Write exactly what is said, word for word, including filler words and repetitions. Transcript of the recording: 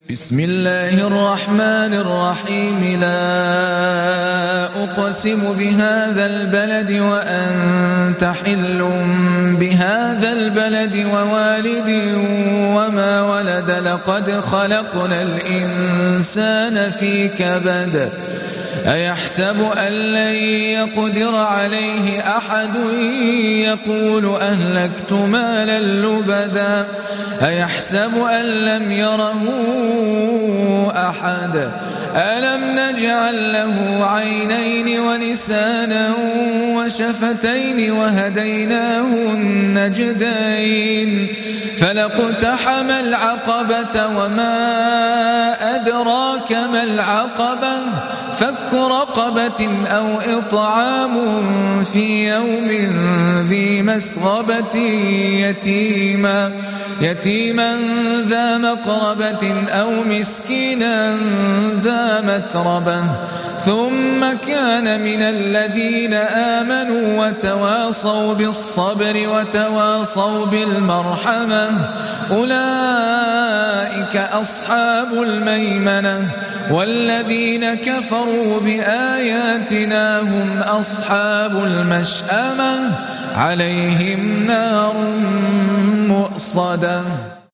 بسم الله الرحمن الرحيم. لا أقسم بهذا البلد وأنت حل بهذا البلد ووالد وما ولد. لقد خلقنا الإنسان في كبد. أيحسب أن لن يقدر عليه أحد. يقول أهلكت مالا لبدا. أيحسب أن لم يره أحد. ألم نجعل له عينين ولسانا وشفتين وهديناه النجدين. فلاقتحم العقبة وما أدراك ما العقبة. فك رقبة أو إطعام في يوم ذي مسغبة يتيما يتيما ذا مقربة أو مسكينا ذا متربة. ثم كان من الذين آمنوا وتواصوا بالصبر وتواصوا بالمرحمة. أولئك أصحاب الميمنة. والذين كفروا بآياتنا هم أصحاب المشأمة. عليهم نار مؤصدة.